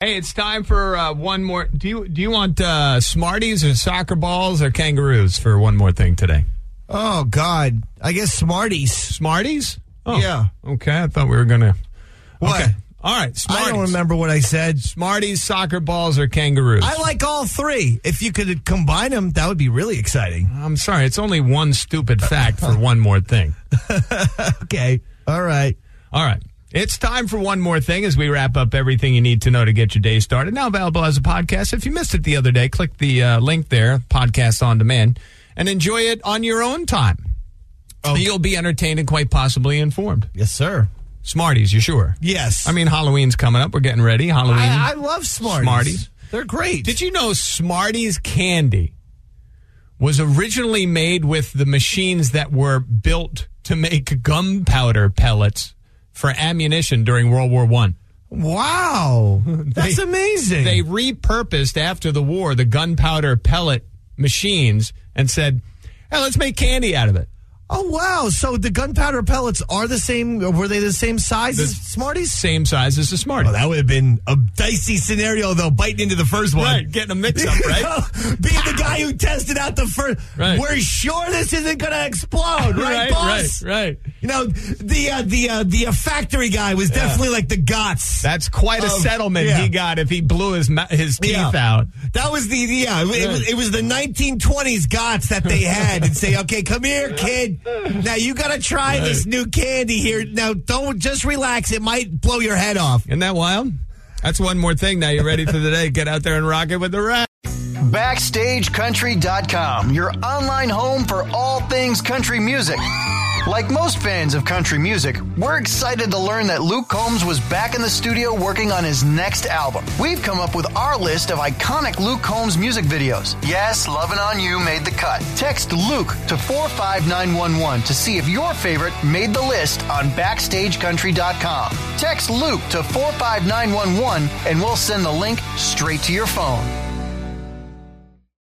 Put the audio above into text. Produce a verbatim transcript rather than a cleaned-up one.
Hey, it's time for uh, one more. Do you do you want uh, Smarties or soccer balls or kangaroos for one more thing today? Oh, God. I guess Smarties. Smarties? Oh, yeah. Okay, I thought we were going to. What? Okay. All right, Smarties. I don't remember what I said. Smarties, soccer balls, or kangaroos? I like all three. If you could combine them, that would be really exciting. I'm sorry, it's only one stupid fact for one more thing. Okay. All right. All right. It's time for one more thing as we wrap up everything you need to know to get your day started. Now available as a podcast. If you missed it the other day, click the uh, link there, podcast on demand, and enjoy it on your own time. Okay. You'll be entertained and quite possibly informed. Yes, sir. Smarties, you sure? Yes. I mean, Halloween's coming up. We're getting ready. Halloween. I, I love Smarties. Smarties. They're great. Did you know Smarties candy was originally made with the machines that were built to make gunpowder pellets for ammunition during World War One? Wow. That's They- amazing. They repurposed after the war the gunpowder pellet machines and said, hey, let's make candy out of it. Oh, wow. So the gunpowder pellets are the same. Were they the same size The as Smarties? Same size as a Smartie. Oh, that would have been a dicey scenario, though, biting into the first one. Right, getting a mix-up, right? Being the guy who tested out the first. Right. We're sure this isn't going to explode, right, right, boss? right, right. You know, the uh, the uh, the uh, factory guy was definitely like the Gots. That's quite a Of- settlement yeah. he got if he blew his ma- his teeth Yeah. out. That was the, yeah, it, it, was, it was the nineteen twenties Gots that they had and say, okay, come here, kid. Now you got to try Right. this new candy here. Now don't, just relax. It might blow your head off. Isn't that wild? That's one more thing. Now you're ready for the day. Get out there and rock it with the rap. Backstage Country dot com, your online home for all things country music. Like most fans of country music, we're excited to learn that Luke Combs was back in the studio working on his next album. We've come up with our list of iconic Luke Combs music videos. Yes, Lovin' On You made the cut. Text Luke to four five nine one one to see if your favorite made the list on Backstage Country dot com. Text Luke to four five nine one one and we'll send the link straight to your phone.